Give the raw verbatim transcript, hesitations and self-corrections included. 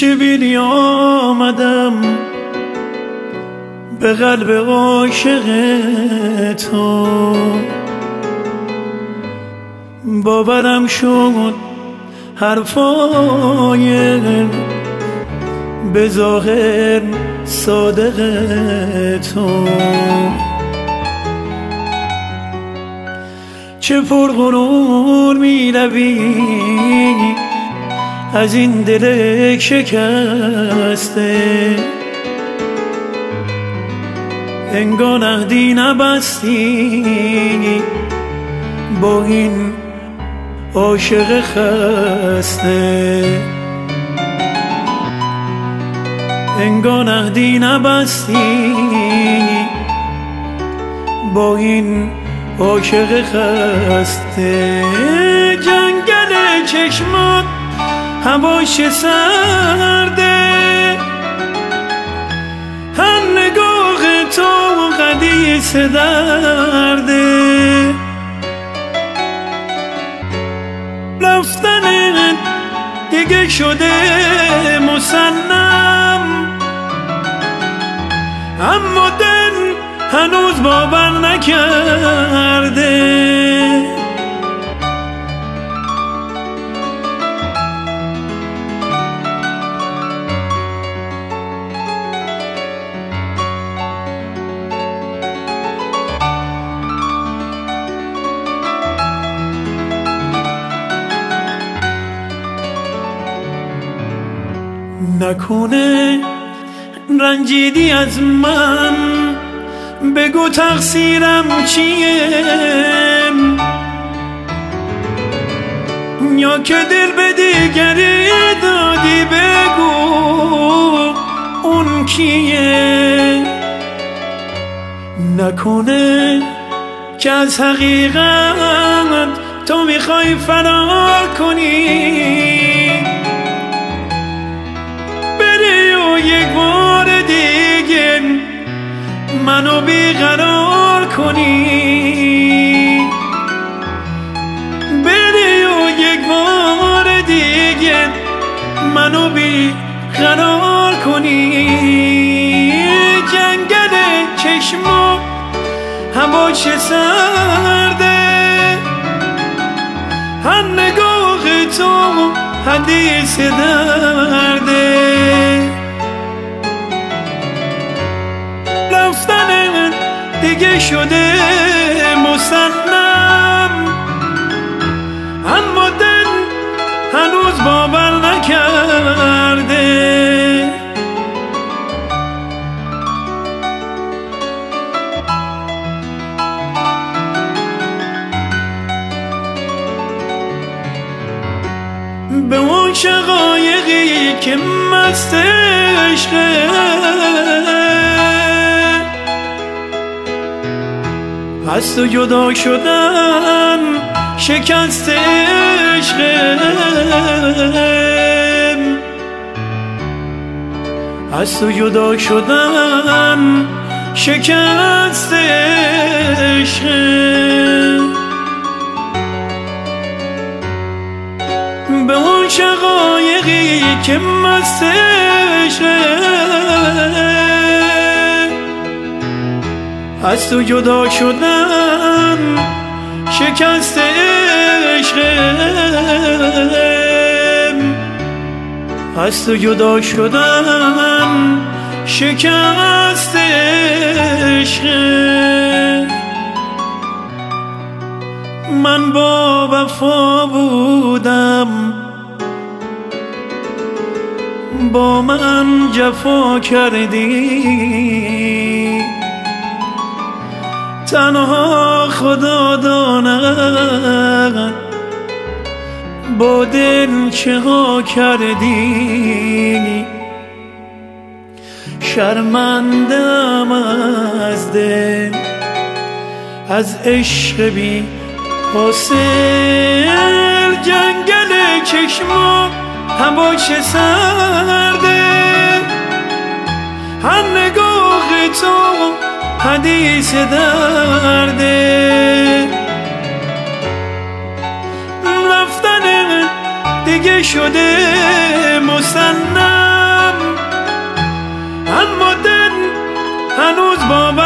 چه بیلی آمدم به قلب عاشق تو، باورم شد حرفای به ظاهر صادق تو. چه پرغرور می روی از این دل شکسته، انگار عهدی نبستی با این عاشق خسته، انگار عهدی نبستی با این عاشق خسته. جنگل چشمات هواش سرده، هر نگاه تو حدیث درده، رفتنت دیگه شده مسلم، اما دل هنوز باور نکرده. نکنه رنجیدی از من، بگو تقصیرم چیه، یا که دل به دیگری دادی، بگو اون کیه. نکنه که از حقیقت تو میخوای فرار کنی، یک بار دیگه منو بیقرار کنی، بری و یک بار دیگه منو بیقرار کنی. جنگل چشما هواش سرده، هر نگاه تو حدیث درده، رفتن دیگه شده مسلم، اما دل هنوز باور نکرده. به اون شقایقی که مست عشقه، از تو جدا شدن شکست عشقم، از تو جدا شدن شکست عشقم. به اون شقایقی که مست عشقم، از تو جدا شدن شکست عشقم، از تو جدا شدن شکست عشقم. من با وفا بودم، با من جفا کردی، تنها خدا داند با دل چه ها کردی. شرمندم از دل، از عشق بی حاصل، جنگل چشما هواش سرده، هر نگاه تو حدیث درده، رفتن دیگه شده مسلم، بابا